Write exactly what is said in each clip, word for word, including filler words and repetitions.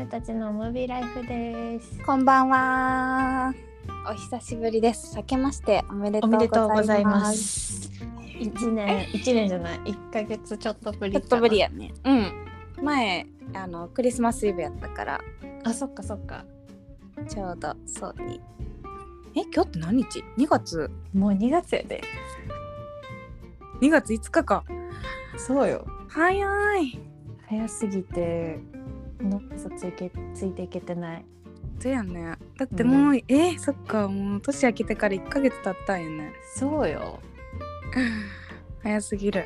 女たちのムービーライフです。 こんばんは。お久しぶりです。明けましておめでとうおめでとうごございま。 ざいます。 一年一年じゃない、一ヶ月ちょっとぶりかな。 ちょっとぶりやね。うん。前あのクリスマスイブやったから。 あ、そっかそっか。 ちょうどそうに。え、今日って何日？にがつ。 もうにがつやで。 にがついつかか。 そうよ。 早い。 早すぎて脳みそついけついていけてない。 そうやね。だってもう、うん、えそっか、もう年明けてからいっかげつ経ったんやね。 そうよ。 早すぎる。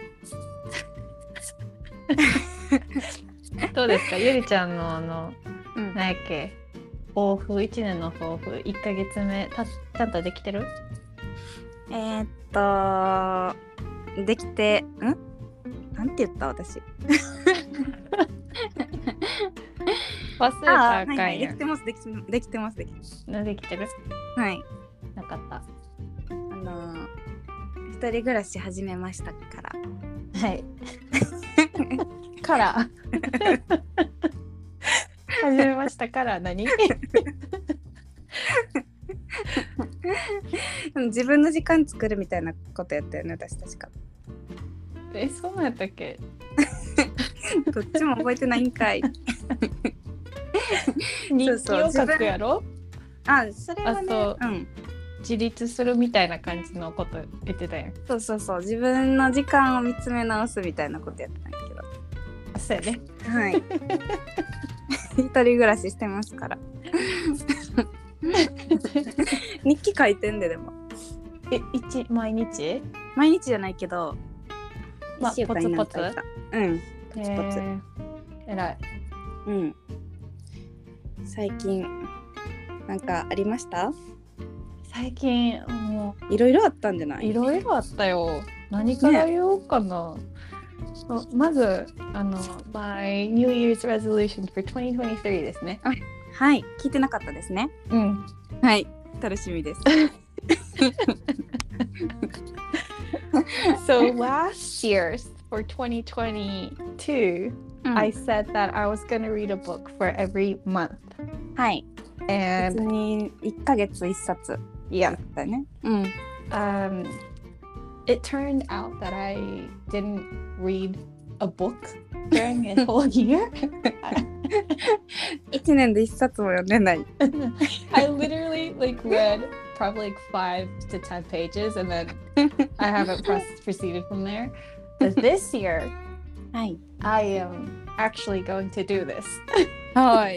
どうですか、ゆりちゃんのあの、うん、何やっけ、抱負、いちねんの抱負、いっかげつめたちゃんとできてる？ えー、っとできてんなんて言った私忘れたらあかんやん。 はいはい、できてますできできてますできできてる？ はい。 なかった。 あのー、一人暮らし始めましたからはいから始めましたから何自分の時間作るみたいなことやったよね、私確か。 え、そうなんやったっけ？ どっちも覚えてないんかい。 日記を書くやろ？ あ、それはね、 あと、うん、自立するみたいな感じのこと言ってたやん。 そうそうそう、自分の時間を見つめ直すみたいなことやったんやけど。 そうやね。 はい。一人暮らししてますから。日記書いてんで、でも。 え、一毎日？ 毎日じゃないけど、 まあ、ポツポツ。 うん、ポツポツ。 えらい。 うん。最近なんかありました？ 最近もういろいろあったんじゃない？ いろいろあったよ。何から言おうかな。ね、まずあの My New Year's Resolution for にせんにじゅうさんですね。 あ、はい、聞いてなかったですね。 うん。 はい、楽しみです。 So last year for twenty twenty-two、mm. I said that I was going to read a book for every month. はい。 And 別にいっかげついっさつ。 Yeah. だね。うん。 Um, it turned out that I didn't read a book during a whole year. いちねんでいっさつも読んでない。 I literally like read probably like five to ten pages and then I haven't proceeded from there. But this year, はい、 I am actually going to do this. はい。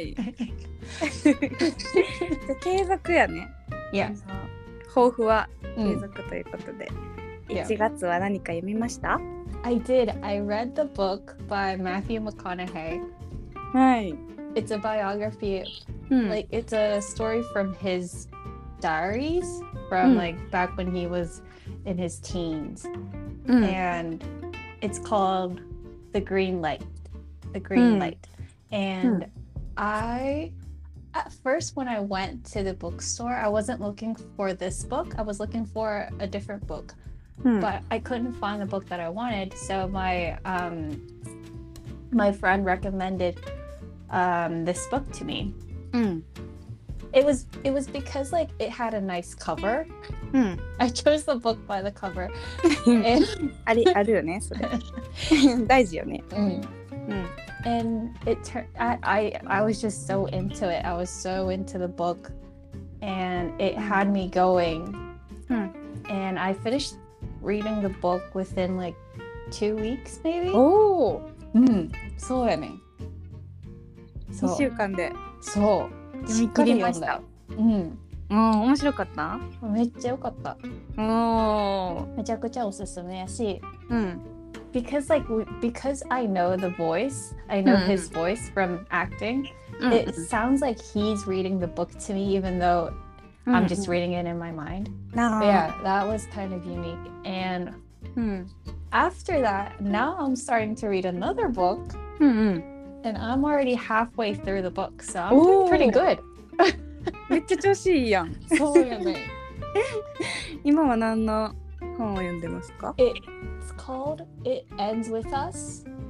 継続やね。 いや、 抱負は継続ということで、うん、いちがつは何か読みました？ I did. I read the book by Matthew McConaughey. はい。 It's a biography. うん、 like it's a story from his diaries from、うん、like back when he was in his teens. うん、and it's called The Green Light. The Green、うん、Light. And、うん、I At first, when I went to the bookstore, I wasn't looking for this book. I was looking for a different book, hmm. but I couldn't find the book that I wanted. So my um, my friend recommended um, this book to me. Hmm. It was it was because like it had a nice cover. Hmm. I chose the book by the cover. and ありあるよね、それ。大事よね。 うん。うん。And it turned I, I I was just so into it. I was so into the book and it had me going. Hmm. And I finished reading the book within like two weeks maybe. Oh. うん。そうやね。 そう。にしゅうかんで。 そう。 読み切りました。 うん。 うん、面白かった？ めっちゃ良かった。 おー。 めちゃくちゃおすすめやし。 うん。 Because like because I know the voice, I know mm. his voice from acting. Mm. It sounds like he's reading the book to me, even though mm. I'm just reading it in my mind. No. Yeah, that was kind of unique. And mm. after that, now I'm starting to read another book, mm-hmm. and I'm already halfway through the book, so I'm doing pretty good. めっちゃ調子いいやん。 そうやね。 今は何の本を読んでますか？ It's called It Ends With Us.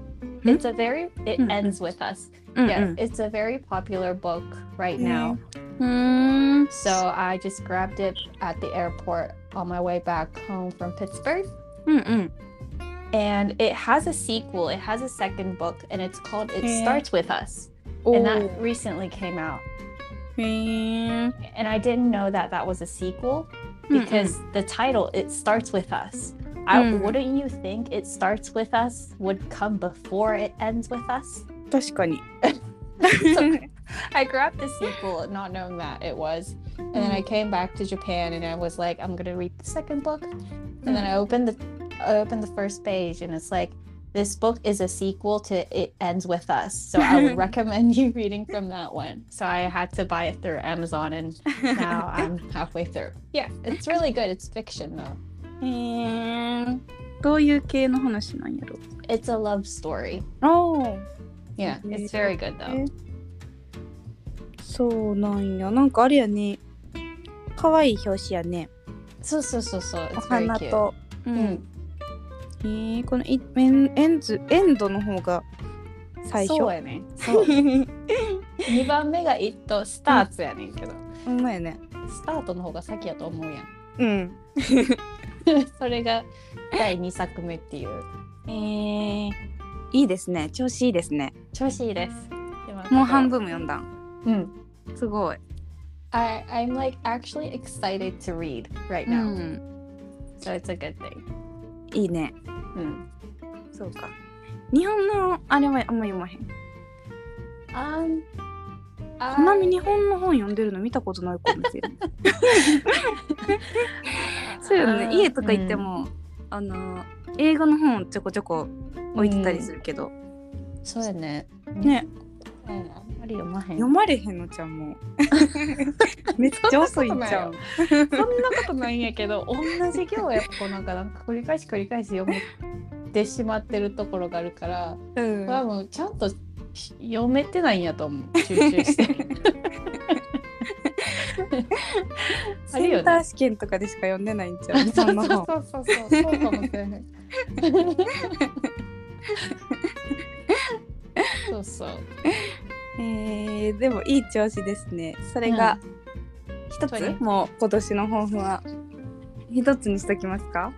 it's a very it うんうん ends with us. うんうん Yeah, it's a very popular book right now. うーん So I just grabbed it at the airport on my way back home from Pittsburgh. うんうん And it has a sequel. It has a second book, and it's called It Yeah. Starts With Us. お And ー that recently came out. へー And I didn't know that that was a sequel うんうん because the title, It Starts With Us. I, Mm. wouldn't you think It Starts With Us would come before it ends with us? 確かに So I grabbed the sequel not knowing that it was. And then I came back to Japan and I was like, I'm going to read the second book. And then I opened the I opened the first page and it's like, this book is a sequel to It Ends With Us. So I would recommend you reading from that one. So I had to buy it through Amazon and now I'm halfway through. Yeah, it's really good. It's fiction though. へーどういう系の話なんやろ It's a love story. おー Yeah, it's very good though. そうなんやなんかあれやね可愛い表紙やね So so so so. お It's very 花 cute. と、ううんんえー、このいエンエンズエンドの方が最初そうやね。そう。にばんめが It スターツやねんけど、 ほんまやねスタートの方が先やと思うやん。 うんそれがだいにさくめっていう。 えー、いいですね調子いいですね調子いいです。 もう半分も読んだんうん。 すごい、 I, I'm like actually excited to read right う now. ん、 So it's a good thing. いいねうん。 そうか日本のあれはあんま読まへん Um, ちなみに日本の本読んでるの見たことないかもしれないそうよね家とか行っても、あの英語の本ちょこちょこ置いてたりするけど、 そうやね。 ねあんまり読まへん。 読まれへんのちゃんもうめっちゃ遅いんちゃうそんなことないんやけど、同じ行はやっぱこうなんかなんか繰り返し繰り返し読めてしまってるところがあるから、 うん多分ちゃんと読めてないんやと思う。集中して。あるよねセンター試験とかでしか読んでないんちゃう日そう本の本そうそうそうそうかもしれない。そうそう。 えー、でもいい調子ですねそれが一つ、 うんもう今年の抱負は一つにしときますか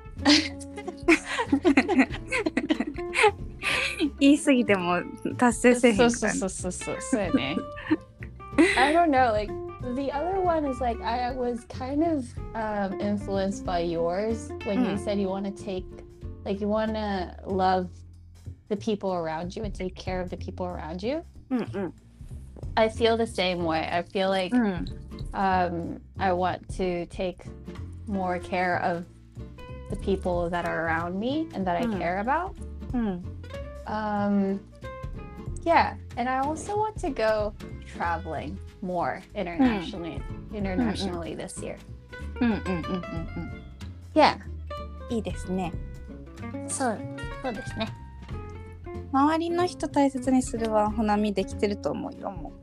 言い過ぎても達成せえへんからそうそうそうそうそうやね。I don't know, like the other one is like I was kind of um, influenced by yours when you Mm. said you want to take, like you want to love the people around you and take care of the people around you. うんうん I feel the same way. I feel like うん um, I want to take more care of the people that are around me and that I Mm. care about. うん Um, yeah, and I also want to go traveling more internationally, internationally this year. うんうんうんうんうん Yeah, いいですねそうそうですね。 周りの人大切にするはほなみできてると思うよもう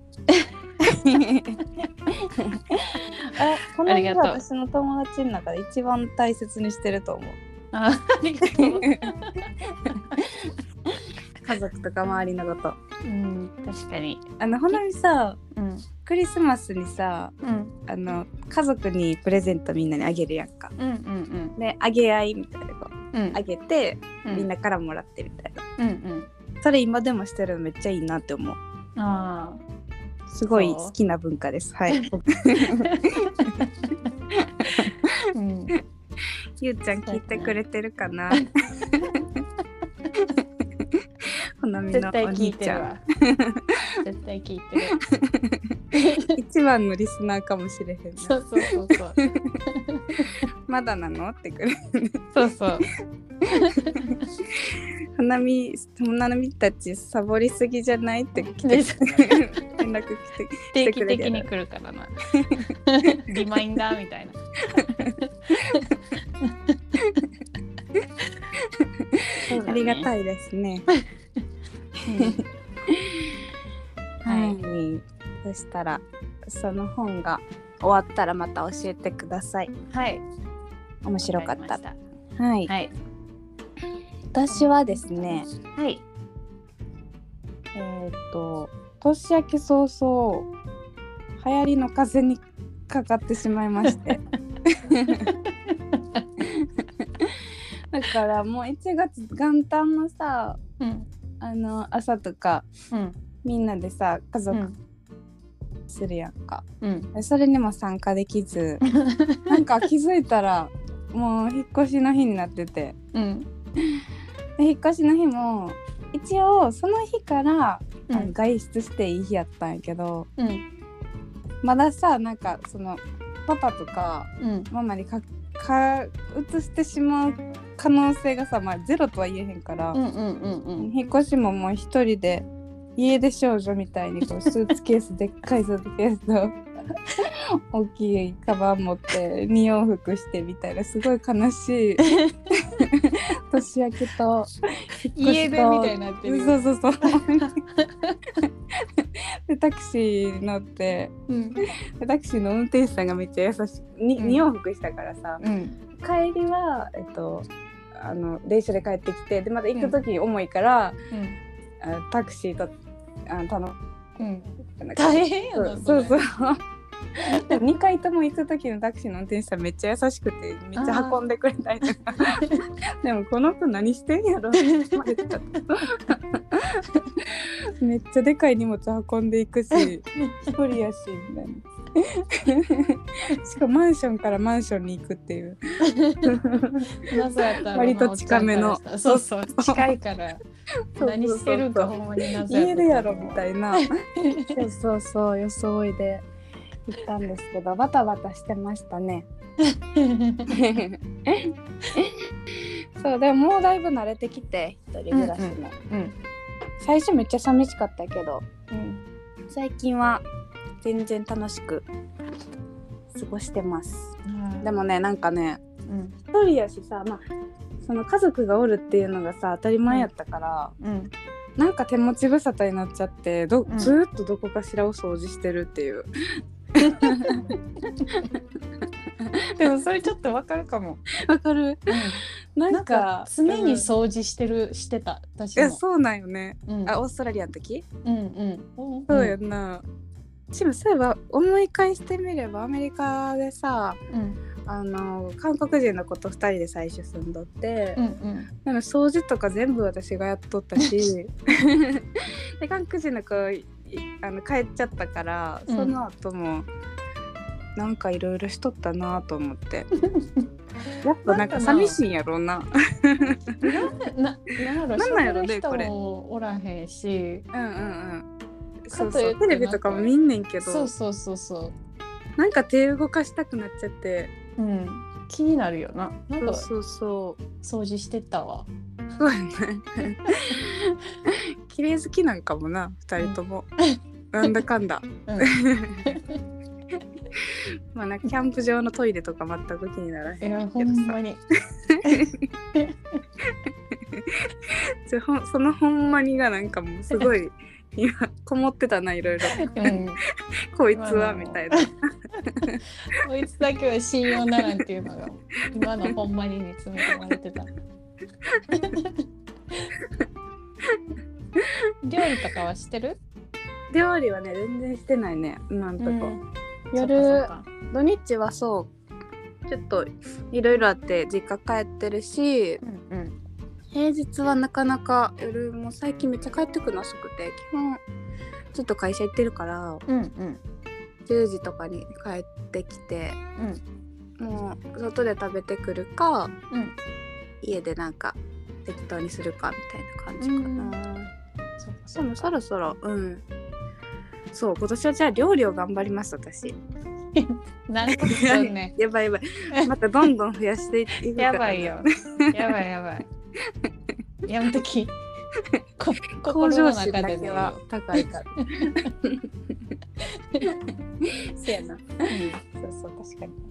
あこの人ありがとう私の友達の中で一番大切にしてると思うあありがとう。 家族とか周りのことうん、確かに。 あのほなみさうん、 クリスマスにさうん、 あの家族にプレゼントみんなにあげるやんかうん、うん、 であげ合いみたいなこううん、 あげて、 うん、 みんなからもらってみたいなうん、うん。 それ今でもしてるのめっちゃいいなって思うあすごいそう好きな文化ですはいあ。うん、 ゆうちゃん聞いてくれてるかなほなみのお絶対聞い兄ちゃんてるわ。絶対聞いてる。 一番のリスナーかもしれへんなそうそうそうそう。 まだなのってくるそうそう。 ほなみほなみたちサボりすぎじゃないって来て連です絡来て定期的に来るからな。リマインダーみたいな。 ありがい。 たいですねははいい、そしたらその本が終わったらまた教えてくださいはい。 面白かったわかりましはい、 はい。 私はですねはい。 えっと年明け早々流行りの風邪にかかってしまいましてだからもういちがつ元旦のさ、うん、あの朝とか、うん、みんなでさ家族、うんするやんか、うん、それにも参加できずなんか気づいたらもう引っ越しの日になってて、うん、で引っ越しの日も一応その日から、うん、あの外出していい日やったんやけど、うん、まださなんかそのパパとか、うん、ママにかか移してしまう可能性がさ、まあ、ゼロとは言えへんから、うんうんうんうん、引っ越しももう一人で家出少女みたいにこうスーツケースでっかいスーツケースと大きいカバン持ってに往復してみたいなすごい悲しい年明けと引っ越しと家出みたいになってる。 そうそうそうでタクシー乗って、うん、でタクシーの運転手さんがめっちゃ優しい に,、うん、に往復したからさ、うん、帰りは、えっと、あの電車で帰ってきてでまた行く時重いから、うんタクシーとあ頼む、うん、 大変やなそうそうでもにかいとも行く時のタクシーの運転手さんめっちゃ優しくてめっちゃ運んでくれたりとかでもこの子何してんやろって言われてためっちゃでかい荷物運んでいくし一人やしみたいなしかもマンションからマンションに行くっていう割と近めのそうそう近いから何してるかほんまに謎家でやろみたいなそうそうそう装いで行ったんですけどバタバタしてましたねそうでももうだいぶ慣れてきて一人暮らしも、うんうんうん、最初めっちゃ寂しかったけど、うん、最近は全然楽しく過ごしてます、うん、でもねなんかね、うん、一人やしさ、まあ、その家族がおるっていうのがさ当たり前やったから、うん、なんか手持ち無沙汰になっちゃってど、うん、ずっとどこかしらを掃除してるっていうでもそれちょっとわかるかもわかる、 うん、なんか常に掃除してる、うん、してた私もいやそうなんよね、うん、あオーストラリアの時うんうんそうやんな、でもそういえば思い返してみればアメリカでさ、うん、あの韓国人の子とふたりで最初住んどって、うんうん、でも掃除とか全部私がやっとったしで韓国人の子あの帰っちゃったから、うん、その後もなんかいろいろしとったなと思ってやっぱなんか寂しいんやろうなななんなんやろねこれおらへんしうんうんうんそうそうテレビとかも見んねんけどそうそうそうそうなんか手動かしたくなっちゃって、 うん、気になるよな。なんかそうそうそう掃除してたわ。 そうやね綺麗好きなんかもなふたりとも、うん、なんだかんだ、うん、まあなんかキャンプ場のトイレとか全く気にならへんけどさ。いやほんまにそのほんまにがなんかもうすごい今こもってたないろいろ、うん、こいつはみたいなこいつだけは信用ならんっていうのが今のほんまにに詰め込まれてた料理とかはしてる？ 料理はね全然してないね今んとこ、うん、夜土日はそうちょっといろいろあって実家帰ってるし、うんうん、平日はなかなか夜も最近めっちゃ帰ってくるの遅くて基本ちょっと会社行ってるから、うんうん、じゅうじとかに帰ってきて、うん、もう外で食べてくるか、うん、家でなんか適当にするかみたいな感じかな、うん、そうでもそろそろうんそう今年はじゃあ料理を頑張ります私なんかするねやばいやばいまたどんどん増やしていくからやばいよやばいやばいやめとき向上心だけは高いからそうやな、うん、そうそう確かに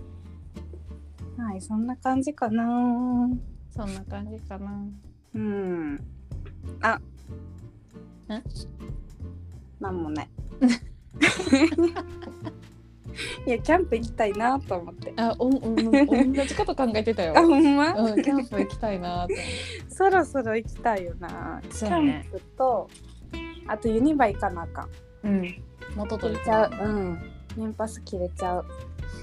はいそんな感じかなそんな感じかなうんあんなんもないいやキャンプ行きたいなと思ってあおお同じこと考えてたよあほんま、 うん、キャンプ行きたいなとそろそろ行きたいよな、ね、キャンプとあとユニバ行かなあかん。 うん。元取れちゃう。うん。年パス切れちゃう。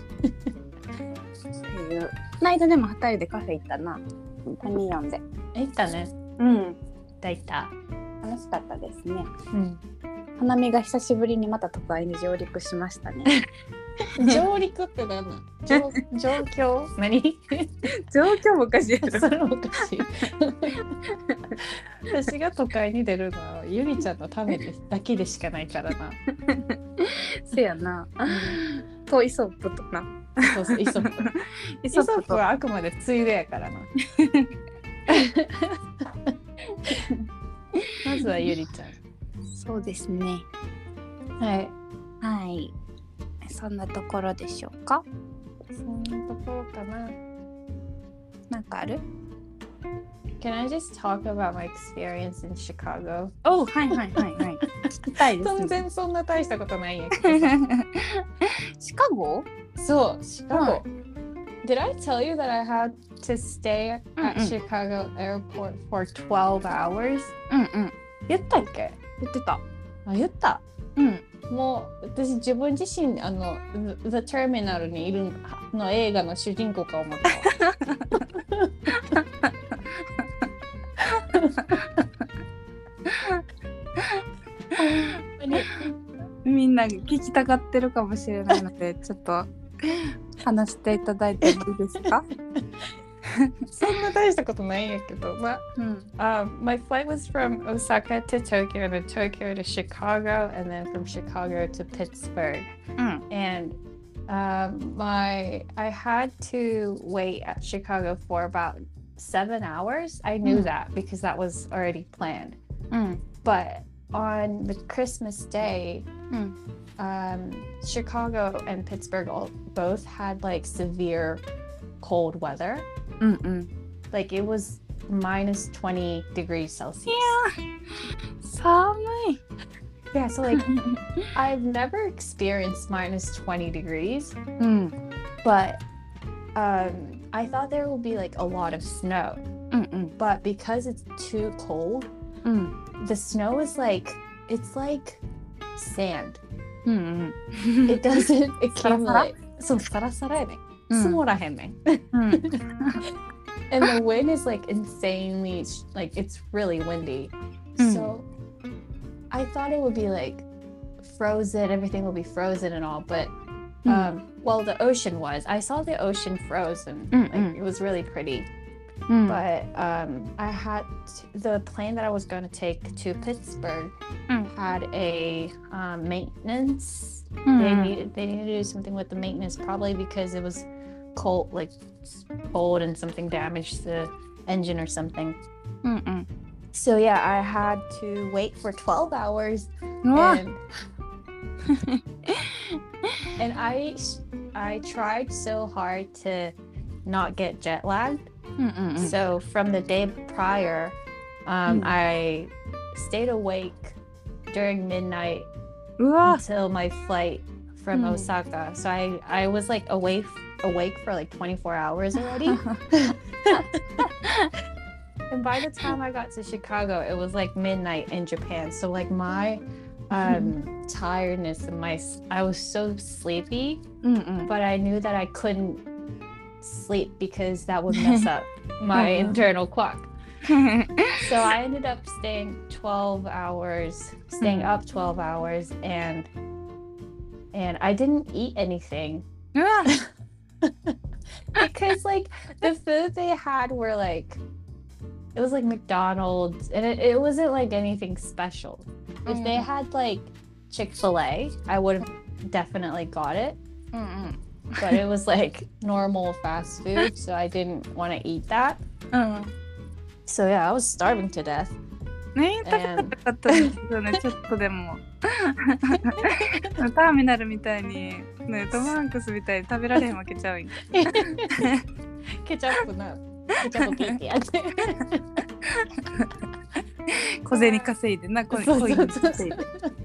っていう。この間でもふたりでカフェ行ったな。タミヨンで。 行ったね。 うん。 だいた。 楽しかったですね。 うん。 花見が久しぶりにまた都会に上陸しましたね。 上陸って何なの？上状況？何？ 状況もおかしいやろ。 それもおかしい。私が都会に出るのはゆりちゃんのためだけでしかないからな。 せやな。とイソップとな。 そうそうイソップ。イソップはあくまでついでやからな。まずはゆりちゃん。 そうですね。 はいはい。そんなところでしょうか。 そんなところかな。 なんかある？ Can I just talk about my experience in Chicago? お、はいはいはいはい。聞きたいですね。 全然そんな大したことないんやけど。 シカゴ？ そう、シカゴ。Did I tell you that I had to stay at Chicago Airport for twelve hours? うんうん。 言ったっけ？ 言ってた。 あ、言った。 うん。 もう私自分自身あの The Terminal にいるの映画の主人公か思ったみんな聞きたがってるかもしれないのでちょっと話していただいてもいいですか？ そんな大したことないんやけど、まあ、うん um, my flight was from Osaka to Tokyo and then Tokyo to Chicago and then from Chicago to Pittsburgh. Mm. And um, my I had to wait at Chicago for about seven hours. I knew mm. that because that was already planned. Mm. But on the Christmas day, mm. um, Chicago and Pittsburgh all, both had like severe cold weather. Mm-mm. Like it was minus twenty degrees Celsius. Yeah. 寒い. Yeah, so like I've never experienced minus twenty degrees. Mm. But um, I thought there would be like a lot of snow. Mm-mm. But because it's too cold, mm. the snow is like, it's like sand. Mm-mm. It doesn't accumulate. So, サラサラやね。積もらへんね。And the wind is like insanely, like it's really windy. Mm. So I thought it would be like frozen, everything would be frozen and all, but um, mm. well, the ocean was. I saw the ocean frozen. Mm-mm. Like it was really pretty. Mm. But um, I had to, the plane that I was going to take to Pittsburgh mm. had a um, maintenance. Mm. They needed they needed to do something with the maintenance, probably because it was cold, like cold, and something damaged the engine or something. Mm-mm. So yeah, I had to wait for twelve hours, and, and I I tried so hard to not get jet lagged. Mm-mm. So from the day prior, um, mm. I stayed awake during midnight Uwa. until my flight from mm. Osaka. So I, I was like awake awake for like twenty-four hours already. And by the time I got to Chicago, it was like midnight in Japan. So like my um, mm. tiredness and my I was so sleepy, Mm-mm. but I knew that I couldn't sleep because that would mess up my internal clock. So I ended up staying twelve hours, staying mm. up twelve hours, and and I didn't eat anything. Because like the food they had were like, it was like McDonald's, and it, it wasn't like anything special. Mm. If they had like Chick-fil-A, I would have definitely got it. Mm-mm. But it was like normal fast food, so I didn't want to eat that. Uh. So yeah, I was starving to death. ね、食べたかったんですよね、ちょっとでも。ターミナルみたいに、ね、トム・ハンクスみたいに食べられへんわけちゃうんや。 ケチャップな、ケチャップピーってやって。 小銭稼いでな、コイン稼いで。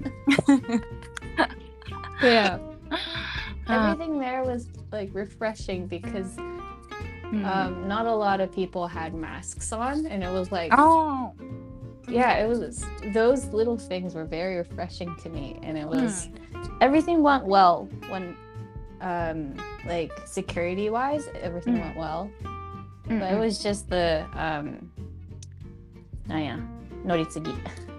Yeah. Everything there was like refreshing because um, not a lot of people had masks on, and it was like oh. yeah, it was those little things were very refreshing to me, and it was everything went well when um like security wise everything went well, but it was just the um なんや乗り継ぎ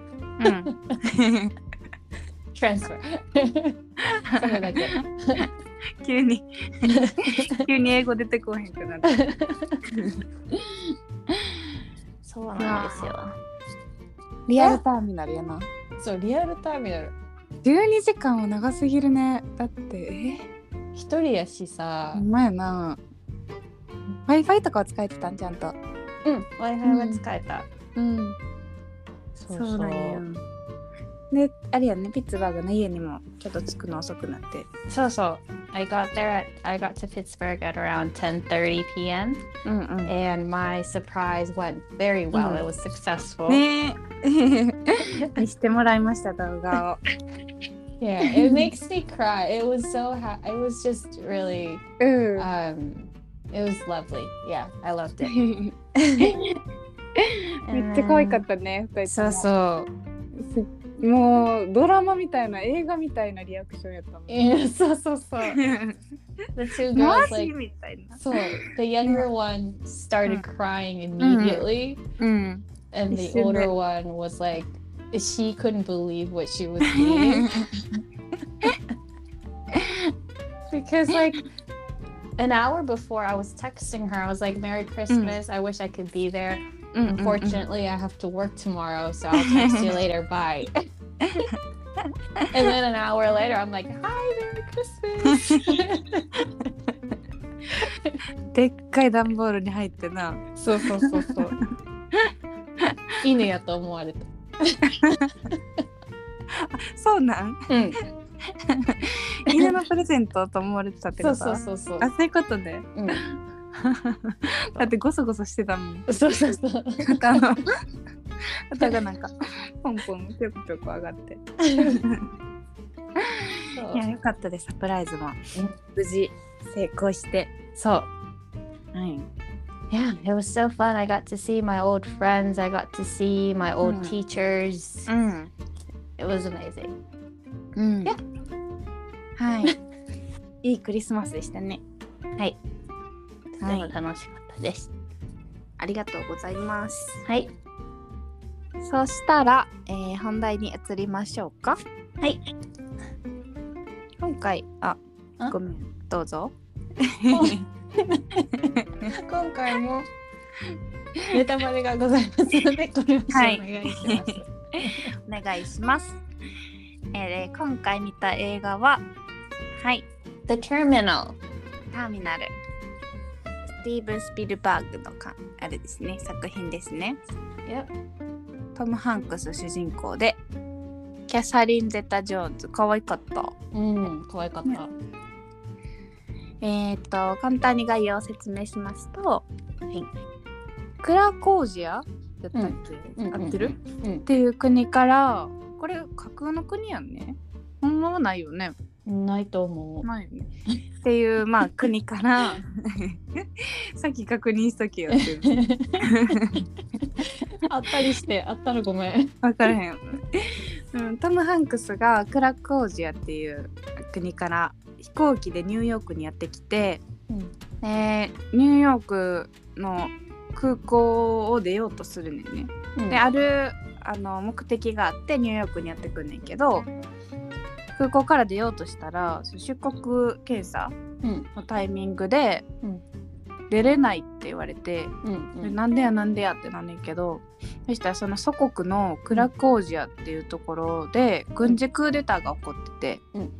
transfer それだけ急に急に英語出てこへんくなってそうなんですよ。 リアルターミナルやな。 そうリアルターミナルじゅうにじかんは長すぎるね。だってえ一人やしさ。 ほんまやな。 Wi-Fi とかは使えてたんちゃんと。 うん Wi-Fi は使えた。 うん、うん、そうそうなんや。であれやね、ピッツバーグの家にもちょっと着くの遅くなって。 そうそう I got there at I got to Pittsburgh at around ten thirty p.m. うんうん、 and my surprise went very well、うん、it was successful ね見してもらいました動画を Yeah, it makes me cry. It was so ha- it was just really um it was lovely. Yeah, I loved it. めっちゃ可愛かったね。 そうそう。 もうドラマみたいな映画みたいなリアクションやったもん。 Yeah, そうそうそう。The two girls like so the younger one started crying immediately, mm. and the older one was like she couldn't believe what she was seeing. Because like an hour before I was texting her, I was like, Merry Christmas, mm. I wish I could be there. Mm, Unfortunately, mm, mm. I have to work tomorrow, so I'll text you later. Bye. And then an hour later, I'm like, Hi, Merry Christmas. でっかい段ボールに入ってな。 そうそうそうそう。犬やと思われた。 そうなん？うん。犬のプレゼントと思われてたってこと？ そうそうそうそう。 あ、そういうことね。うん。だってゴソゴソしてたもん。 そうそうそう。 あの肩がなんかポンポンぴょこぴょこ上がって。いやよかったです。サプライズも無事成功して。 そう。はい。Yeah, it was so fun. I got to see my old friends. I got to see my old、うん、teachers. うん。 It was amazing. うん。Yeah. はい。いいクリスマスでしたね。 はい。とても楽しかったです。 ありがとうございます。 はい。 そしたら、えー、本題に移りましょうか。 はい。 今回、あ、ごめん、どうぞ。 今回もネタバレがございますので、これをお願いします。 お願いします。えー、今回見た映画は、はい、 The Terminal。 ターミナル。スティーブン・スピルバーグのかあれですね、作品ですね。 Yep。 トム・ハンクス主人公で、キャサリン・ゼタ・ジョーンズ、可愛かった。 うん、可愛かった。ね、 えー、っと簡単に概要を説明しますと、はい、 クラコージアだったっけ、うん、合ってる、うん、っていう国から、これ架空の国やんね。ほんまはないよね。 ないと思う。 ないよね。っていうまあ国からさっき確認しときよっていうあったりしてあったらごめん。 分からへん、うん、トム・ハンクスがクラコージアっていう国から飛行機でニューヨークにやってきて、うん、でニューヨークの空港を出ようとするねんね、うん、であるあの目的があってニューヨークにやってくんねんけど、空港から出ようとしたら出国検査のタイミングで出れないって言われて、うんうん、なんでやなんでやってなんねんけど、そしたらその祖国のクラコージアっていうところで軍事クーデターが起こってて、うんうん、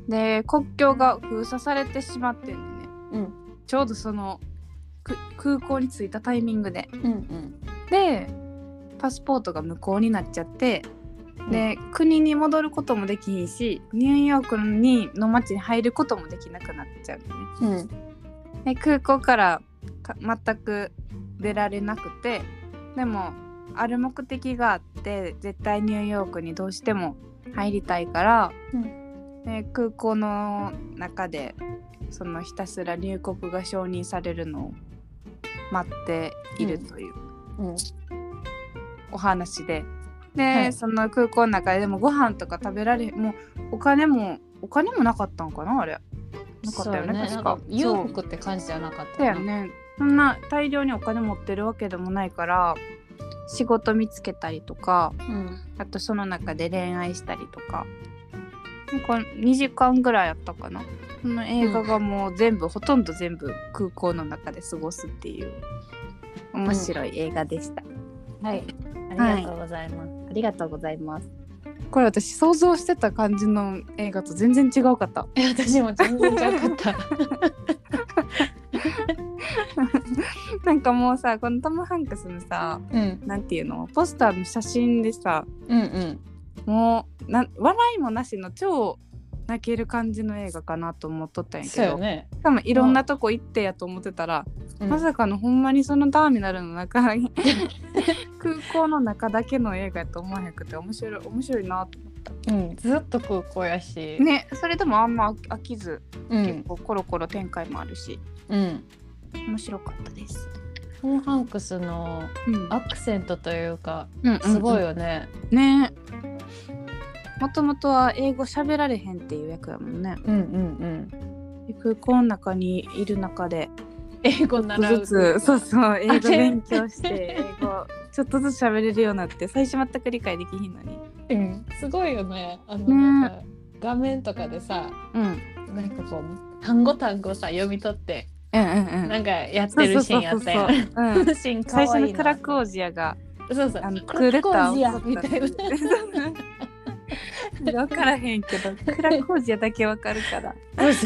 で国境が封鎖されてしまってんね、うん、ちょうどその空港に着いたタイミングで、うんうん、でパスポートが無効になっちゃって、で、うん、国に戻ることもできひんし、ニューヨークにの街に入ることもできなくなっちゃうね、うん、で空港から全く出られなくて、でもある目的があって絶対ニューヨークにどうしても入りたいから、うん、で空港の中でそのひたすら入国が承認されるのを待っているという、うんうん、 お話でで、はい、その空港の中でもご飯とか食べられもうお金もお金もなかったんかなあれなかったよね、ね、確か裕福って感じじゃなかっただよね。そんな大量にお金持ってるわけでもないから仕事見つけたりとか、うん、あとその中で恋愛したりとかなんかにじかんぐらいあったかな。その映画がもう全部、うん、ほとんど全部空港の中で過ごすっていう面白い映画でした、 うん、はいありがとうございます、はい、 ありがとうございます。これ私想像してた感じの映画と全然違うかった。 私も全然違うかったなんかもうさこのトム・ハンクスのさ、うん、なんていうのポスターの写真でさ、うんうん、もうな笑いもなしの超泣ける感じの映画かなと思っとったんやけど、そうよね、しかもいろんなとこ行ってやと思ってたら、うん、まさかのほんまにそのターミナルの中に空港の中だけの映画やと思わへんくて面白い面白いなと思った、 うん、ずっと空港やしねそれでもあんま飽きず、うん、結構コロコロ展開もあるし、うん、面白かったです。 トム・ハンクスのアクセントというか、うん、すごいよね、 うんうんうん、ねもともとは英語喋られへんっていう役やもんね。うんうんうん。空港の中にいる中で英語習うずつそうそう英語勉強して英語ちょっとずつ喋れるようになって最初全く理解できひんのに。 うん、すごいよね。あの、ね、なんか画面とかでさ、うん、なんかこう単語単語さ読み取って。うんうんうん、なんかやってるシーンやったよ。 最初のクラクオジアがそうそうあのクーレターを取ったみたいな。分からへんけどクラコージアだけ分かるから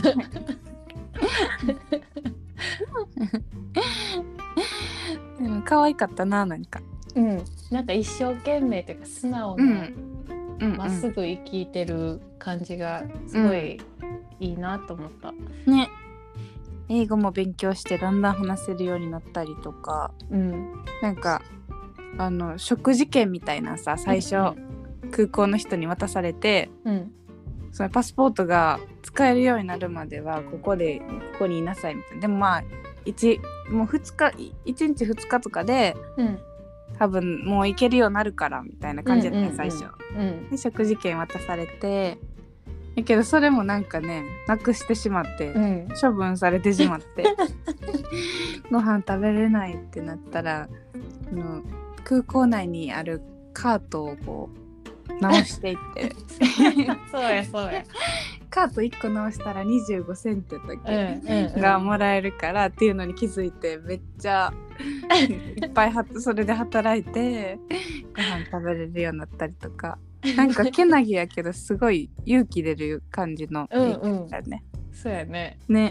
でも可愛かったな何か、 うん、なんか一生懸命というか素直な、うん、まっすぐ生きてる感じがすごいいいなと思った、 うん、ね英語も勉強してだんだん話せるようになったりとか、うん、なんかあの食事券みたいなさ最初、うんうん、空港の人に渡されて、うん、そのパスポートが使えるようになるまではここでここにいなさいみたいな。でもまあ1もうふつかいちにちふつかとかで、うん、多分もう行けるようになるからみたいな感じだったね、うんうんうん、最初、うん、で食事券渡されてだけどそれもなんかねなくしてしまって、うん、処分されてしまってご飯食べれないってなったらの空港内にあるカートをこう直していってそうやそうやカートいっこ直したらにじゅうごセントだけ、うんうんうん、がもらえるからっていうのに気づいてめっちゃいっぱいはそれで働いてご飯食べれるようになったりとかなんかけなぎやけどすごい勇気出る感じの映画だね、 うんうん、そうやねね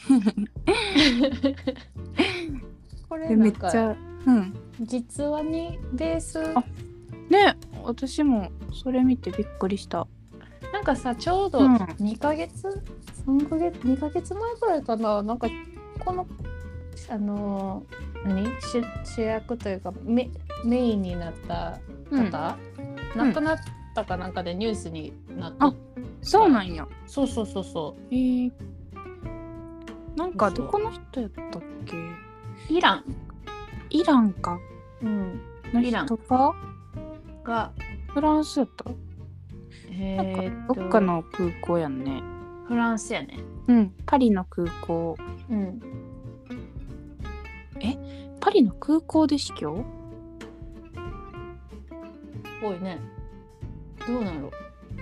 これめっちゃ、うん、実話にベースね私もそれ見てびっくりした。 なんかさちょうどにかげつ、うん、さんかげつにかげつまえくらいかななんかこのあの何 主, 主役というか メ, メインになった方、うん、亡くなったかなんかでニュースになった、うん、あそうなんや。 そうそうそうそうえー、なんかどこの人やったっけ。 イランイランかうんイランとかがフランスやった。 えー、 なんかどっかの空港やんね。 フランスやね。 うんパリの空港。うんえパリの空港で死去多いね。どうなの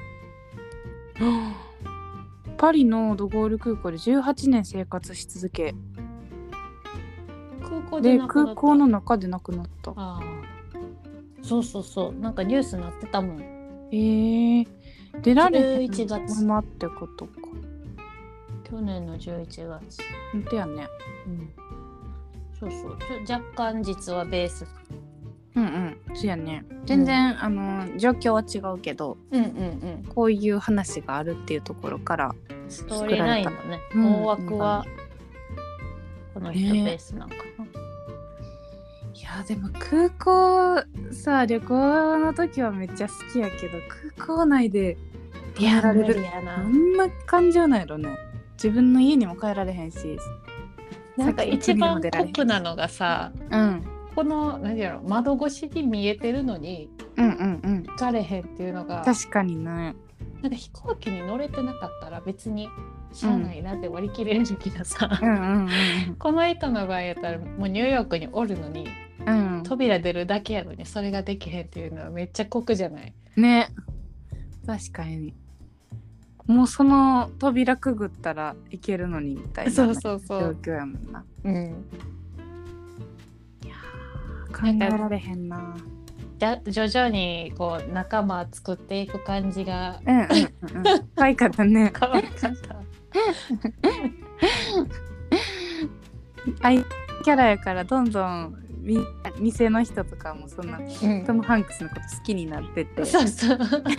パリのドゴール空港でじゅうはちねん生活し続け空港で亡くなった。 で空港の中で亡くなった。 あそうそうそうなんかニュースなってたもん。 えー、出られへんじゅういちがつままってことか。 去年のじゅういちがつ。 ほんとやね。 うん。そうそうちょ若干実はベース。 うんうんそうやね。全然、うん、あの状況は違うけど、うんうんうん、こういう話があるっていうところからストーリーラインのね、うん、大枠はこの人ベースなんかな。 いやでも空港さ旅行の時はめっちゃ好きやけど空港内でやられるどんな感情なんやろね。自分の家にも帰られへんしなんか一番酷なのがさ、うん、 この何やろ窓越しに見えてるのに、 うんうんうん、 行かれへんっていうのが確かにね。 なんか飛行機に乗れてなかったら別にしゃあないなって割り切れるけどさ、 うんうんうんうん、 この人の場合やったらもうニューヨークにおるのに、うん、扉出るだけやのにそれができへんっていうのはめっちゃ酷じゃないね。確かにもうその扉くぐったらいけるのにみたいな、ね、 そうそうそう状況やもんな。 うん、 いや考えられへんな。 じゃ徐々にこう仲間作っていく感じが、 うんうんうん、可愛かったね。 可愛かったアイキャラやからどんどんみ店の人とかもそんな、うん、トム・ハンクスのこと好きになってて、 そうそう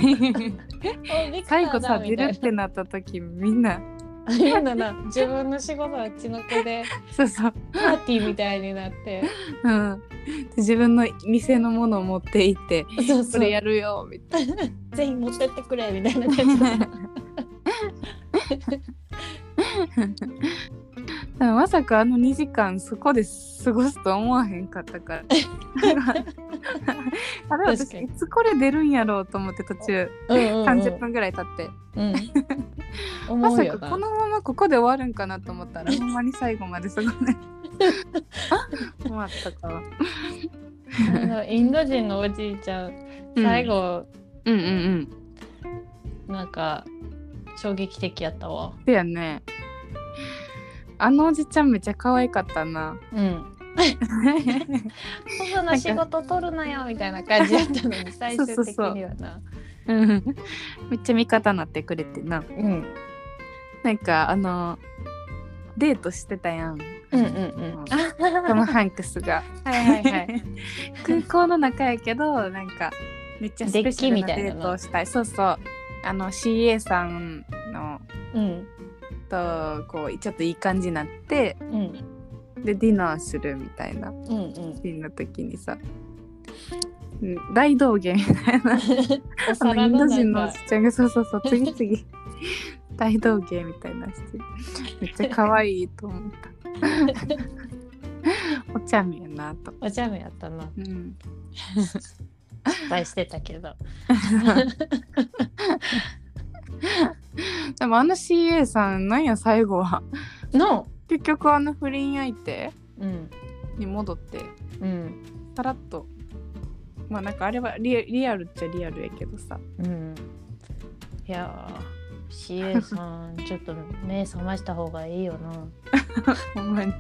最後さ出るってなった時みんなみんなな自分の仕事は血の子でそうそうパーティーみたいになって、 うん、自分の店のものを持って行ってそうそうそれやるよみたいなぜひ持ってってくれみたいな感じでもまさかあのにじかんそこで過ごすと思わへんかったからあれ私いつこれ出るんやろうと思って途中、うんうんうん、さんじゅっぷんぐらい経って、うん、まさかこのままここで終わるんかなと思ったらほんまに最後まで過ごない終わったかあのインド人のおじいちゃん最後、 うん、うんうんうんなんか衝撃的やったわ。 だよね。あのおじちゃんめっちゃ可愛かったな。 うんその仕事取るなよみたいな感じだったのに最終的にはなうん、めっちゃ味方になってくれてな、うん、なんかあのデートしてたやん、 うんうんうん、 トム・ハンクスがはいはい、はい、 空港の中やけどなんかめっちゃスペシャルなデートをしたい。そうそうあの シーエー さんの、うん、とこうちょっといい感じになって、うんでディナーするみたいなシーンの時にさ、うんうん、大道芸みたいなあのインド人のおじちゃんがそうそうそう次々大道芸みたいなしてめっちゃ可愛いと思ったお茶目やなと。 お茶目やったな、うん、失敗してたけどでもあの シーエー さんなんや最後はの結局あの不倫相手、 うん、 に戻って、 うん、 さらっとまあなんかあれは リ, リアルっちゃリアルやけどさ、 うん、いや シーエー さんちょっと目覚ました方がいいよなほんまに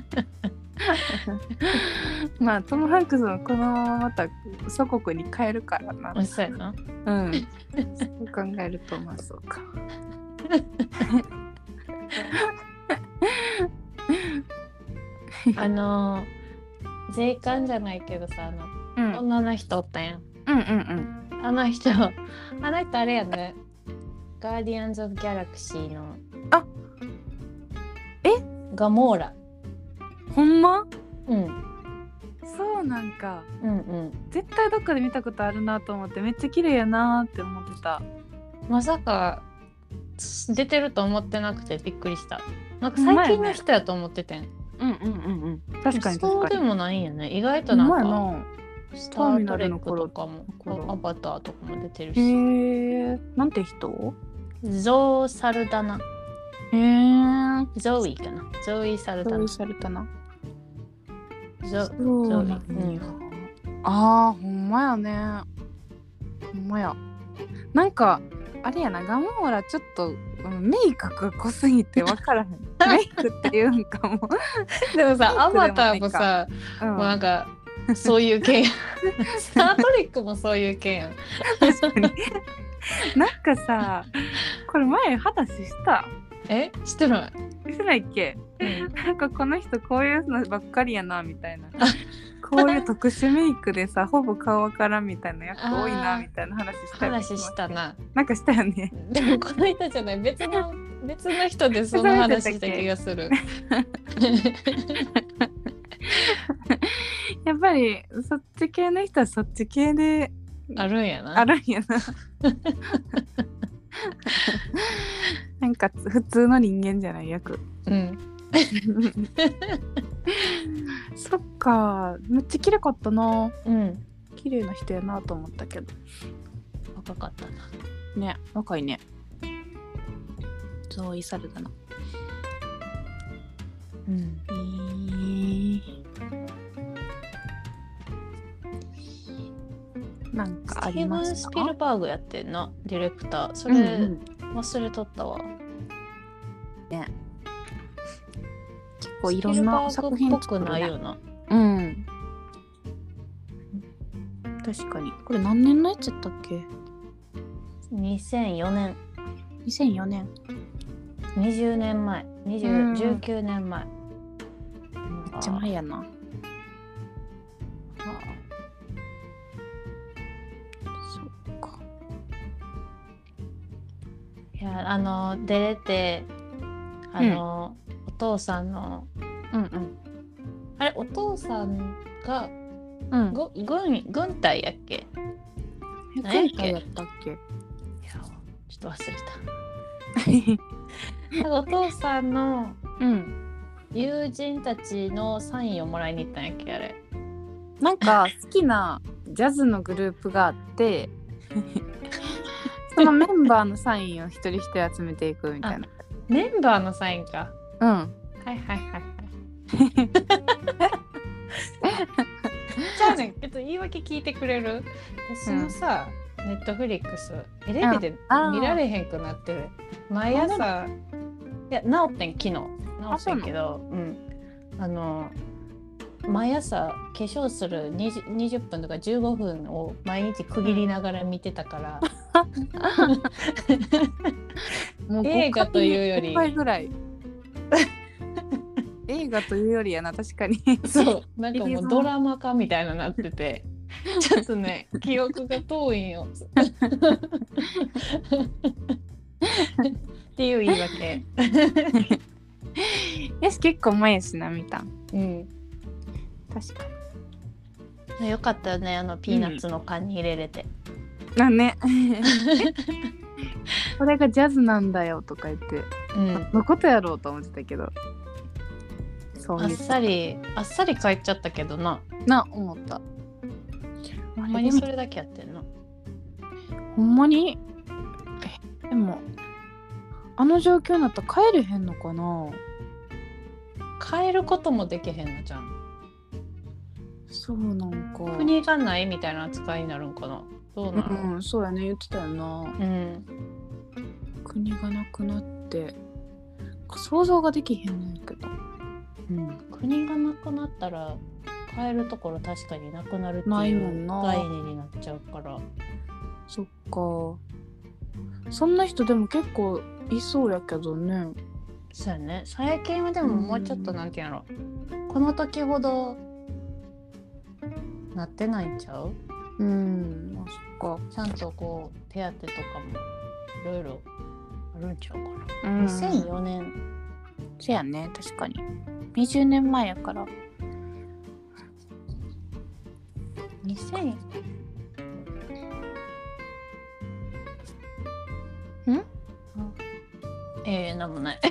まあトム・ハンクスはこのまままた祖国に帰るからな。 そうやなうんそう考えるとまあそうかあの税関じゃないけどさあの、うん、女の人おったやん。 うんうんうん。あの人あの人あれやね。ガーディアンズ・オブ・ギャラクシーのあえガモーラ。 ほんま？ うん。 そうなんか。 うんうん。 絶対どっかで見たことあるなと思ってめっちゃ綺麗やなって思ってた。 まさか出てると思ってなくてびっくりした。なんか最近の人やと思っててん。 うんうんうんうん。確かに確かに。 そうでもないんやね。意外となんかスタートレックとかもアバターとかも出てるし。 へえ。なんて人？ ゾー・サルダナ。 へえ。 ゾーイかな。ゾーイ・サルダナ。 ゾーイ・サルダナ。 ゾゾーイ。うん。 ああほんまやね。ほんまや。なんかあれやなガモーラちょっとメイクが濃すぎて分からへんメイクっていうんかもでもさアバターもさ、うん、もうなんかそういう系スタートレックもそういう系やん確かになんかさこれ前話したえしてないしてないっけ、うん、なんかこの人こういうのばっかりやなみたいなこういう特殊メイクでさほぼ顔わからんみたいな役多いなみたいな話した話したななんかしたよね。 でもこの人じゃない別の別の人でその話した気がするやっぱりそっち系の人はそっち系であるんやなあるんやななんか普通の人間じゃない役うんそっか、めっちゃ綺麗かったな。 うん綺麗な人やなと思ったけど。 若かったな。 ね、若いね。ゾーイ・サルダナ。 うん。 えー、なんかありました？ スティーブン・スピルバーグやってんな、ディレクター。それ、うんうん、忘れとったわ。 ね。結構いろんな作品作るね。スピルバーグっぽくないよな。 うん。確かに。これ何年のやつやったっけ？ にせんよねん。 にせんよねん。 にじゅうねんまえ。にじゅう、じゅうきゅうねんまえ。 めっちゃ前やな。はあ、そっか。 いや、あの出れて、あの、うん、お父さんの、 うんうん、 あれお父さんが、 うん、 軍軍隊やっけ？ 軍隊やったっけ？いや、 ちょっと忘れた。お父さんの友人たちのサインをもらいに行ったんやっけあれ。 なんか好きなジャズのグループがあってそのメンバーのサインを一人一人集めていくみたいな。 メンバーのサインか。 うん。 はいはいはいはい。じゃあね、ちょっと言い訳聞いてくれる？私のさ、うん、ネットフリックステレビで見られへんくなってる。毎朝いや治ってん、昨日治ってんけど、うん、あの毎朝化粧するにじゅう、にじゅっぷんとかじゅうごふんを毎日区切りながら見てたからもう映画というよりごかいぐらい映画というよりやな、確かに。 そう、なんかもうドラマ化みたいななっててちょっとね記憶が遠いんよっていう言い訳よし、結構前やしな、見た。 うん、 確かによかったよね、あのピーナッツの缶に入れれて、 うん、なんねこれがジャズなんだよとか言って、うん、のことやろうと思ってたけど、 そうあっさりあっさり帰っちゃったけどなな思った。 ほんまにそれだけやってんの？ ほんまに？えでもあの状況になったら帰れへんのかな？ 帰ることもできへんのじゃん。 そうなんか。 国がないみたいな扱いになるんかな？どうなの？ うん、そうやね、言ってたよな。 うん。 国がなくなって想像ができへんねんけど。 うん。国がなくなったら帰るところ確かになくなるっていう概念になっちゃうから。 そっか。そんな人でも結構いそうやけどね。 そうやね。最近はでももうちょっとなんていうの、うん、この時ほどなってないんちゃう？ うん、あ、そっか。 ちゃんとこう手当とかもいろいろあるんちゃうかな。うん、にせんよねん。 そうやね、確かに。にじゅうねんまえやから。 にせんん？ ええー、なんもない。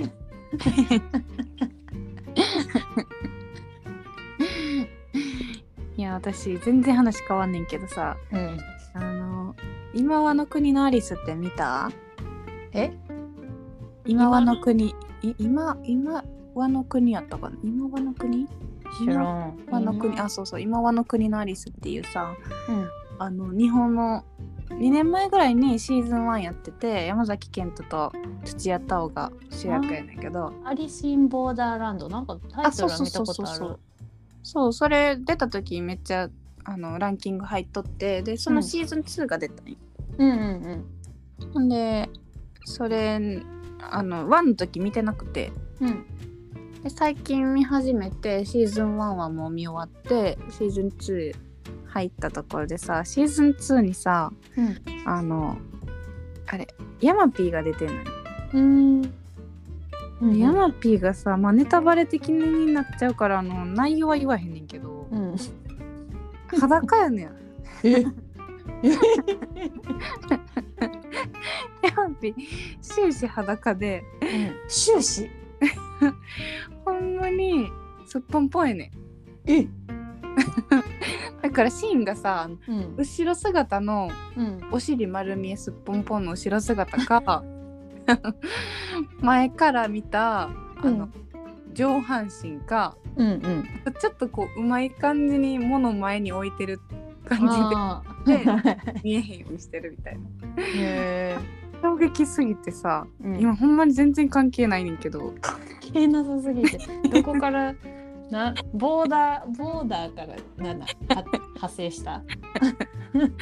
いや、私全然話変わんねんけどさ、 うん、 あの今はの国のアリスって見た？ え？ 今はの国、え、今今はの国やったかな？今はの国？ 知らん。 今はの国、あ、そうそう、今はの国のアリスっていうさ、 うん、 あの日本のにねんまえぐらいにシーズンワンやってて、山崎賢人と土屋太鳳が主役やねんけど、 アリス・イン・ボーダーランド、なんかタイトルは見たことある。 そう、それ出た時めっちゃあのランキング入っとって、でそのシーズンツーが出たんよ。 うんうんうん。でそれあのワンの時見てなくて、 うん、 で最近見始めて、シーズンワンはもう見終わってシーズンツー入ったところでさ、シーズンツーにさ、 うん、 あのあれヤマピーが出てんのよ。 うんうん、 ヤマピーがさ、まあ、ネタバレ的になっちゃうからあの内容は言わへんねんけど、 うん、 裸やねん。 えヤマピー終始裸で、 うん、終始ほんまにすっぽんぽんやねん。 えだからシーンがさ、うん、後ろ姿のお尻丸見えすっぽんぽんの後ろ姿か、うん、前から見たあの、うん、上半身か、うんうん、ちょっとこううまい感じに物前に置いてる感じで見えへんようにしてるみたいな。へー衝撃すぎてさ、うん、今ほんまに全然関係ないねんけど。 関係なさすぎてどこからなボーダーボーダーからなんだ派生したちょっ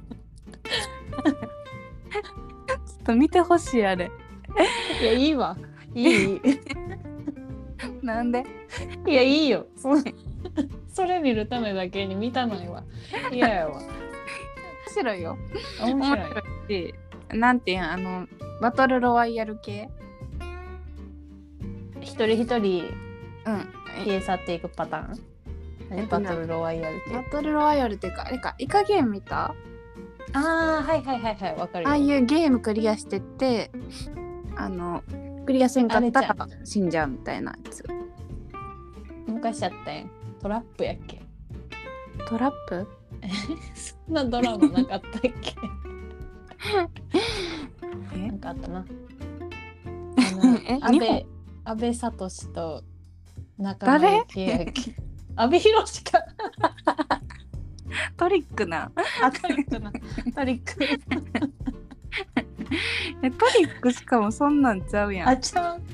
と見てほしいあれ。 いやいいわいいなんでいやいいよそ, それ見るためだけに見たないわ。いややわ面白いよ。 面白いしなんていうんあのバトルロワイヤル系一人一人消え去っていくパターン、うん、バトルロワイヤル系バトルロワイヤルっていうかあれかイカゲーム見た？ あーはいはいはいはいわかるよ。 ああいうゲームクリアしてってあのクリアせんかったら死んじゃうみたいなやつ。 昔あったやんトラップやっけ？ トラップ？ そんなドラマなかったっけ？えなんかあったな。安倍安倍聡と中村圭明。安倍博士か。 トリックな。 あトリックな。トリック。 えトリックしかもそんなんちゃうやん。 あちゃう。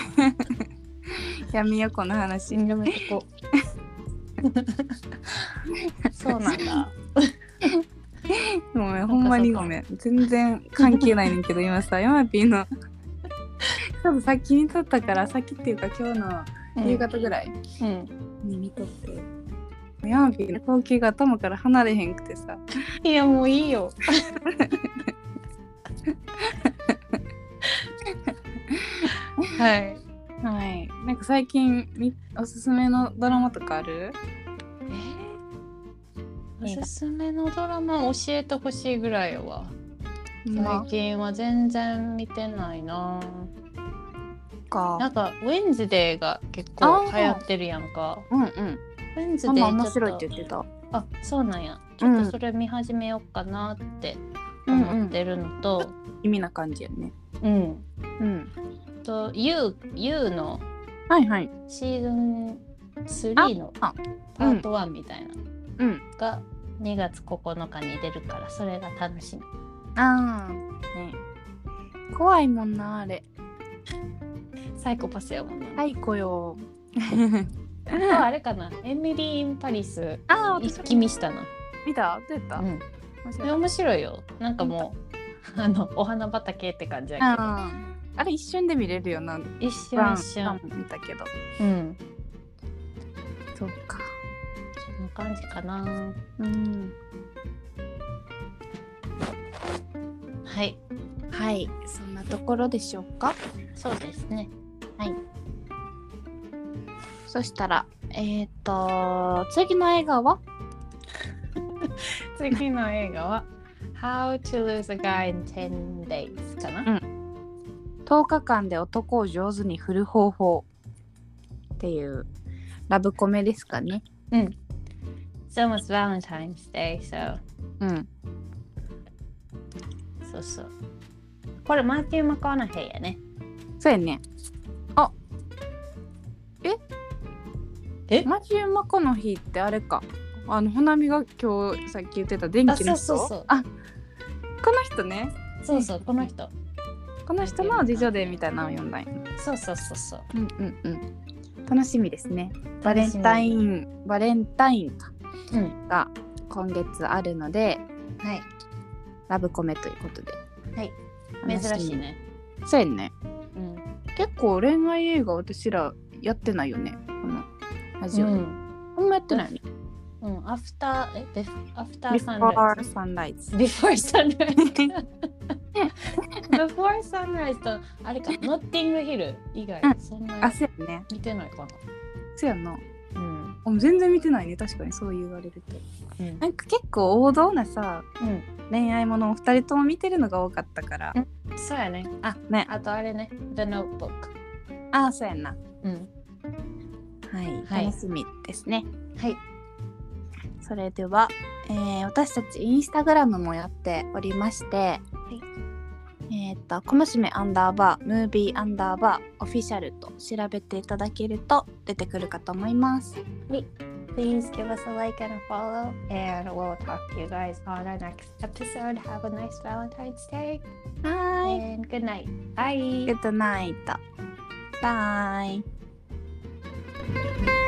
やめよこの話。 やめとこ。そうなんだ。 ごめんほんまにごめん全然関係ないねんけど今さヤマピーのちょっとさっき見とったからさっきっていうか今日の夕方ぐらいに見とって、うん、ヤマピーの高級が頭から離れへんくてさいやもういいよはいはいなんか最近おすすめのドラマとかある？ おすすめのドラマ教えてほしいぐらいは最近は全然見てないなかなんかウェンズデーが結構流行ってるやんか。 うんうんウェンズデーちょっと面白いって言ってた。 あそうなんやちょっとそれ見始めようかなって思ってるのと、うんうん、 意味な感じやね。 うんうんと You, You のシーズンスリーのパートワンみたいな、うん、がにがつここのかに出るからそれが楽しみ。 ああ、ね、怖いもんなあれ。 サイコパスやもんな。 サイコよ。 あ, あれかなエミリー・イン・パリス一気見したな。 見た？どうやった？うん、 面白い。面白いよ。なんかもうあのお花畑って感じやけど。 あ, あれ一瞬で見れるよな。 一瞬一瞬見たけど。 うん。 そうか。 そんな感じかな。うん。はいはいそんなところでしょうか。 そうですね。はい。 そしたらえっ、ー、と次の映画は次の映画は How to Lose a Guy in ten days かな、うん、 とおかかんで男を上手に振る方法っていうラブコメですかね。 うん。It's almost Valentine's Day, so うん。そうそう。これマーティー・マコナヘイやね。 そうやね。あええマティー・マコナヘイってあれか。あのほなみが今日さっき言ってた電気の人。あ、そうそうそう。あ、この人ね。 そうそう、この人。 この人の自叙伝みたいなのを読んだんや。 そうそうそうそう。 うんうんうん。楽しみですね。バレンタイン、バレンタインか、うん、が今月あるので、 はい。 ラブコメということで。 はい。珍しいね。 そうやね。うん。結構恋愛映画私らやってないよね。このラジオで。うん、あんまやってないね。 うん。アフターえアフターサンライズ。 ビフォーサンライズ。ビフォーサンライズ。Before Sunrise とあれかノッティングヒル以外、うん、そんなあそうやね見てないかな。 そうやな。うん。全然見てないね確かにそう言われると。うん、なんか結構王道なさ、うん、恋愛ものをふたりとも見てるのが多かったから。 うん、そうやね。あねあとあれね The Notebook。 あそうやな。 うん。 はい、はい、楽しみですね。 はい。 それでは、えー、私たちインスタグラムもやっておりまして、はい、えっとこましめアンダーバームービーアンダーバーオフィシャルと調べていただけると出てくるかと思います。 はい。Please give us a like and a follow, and we'll talk to you guys on our next episode. Have a nice Valentine's Day. Bye. And good night. Bye. Good night. Bye.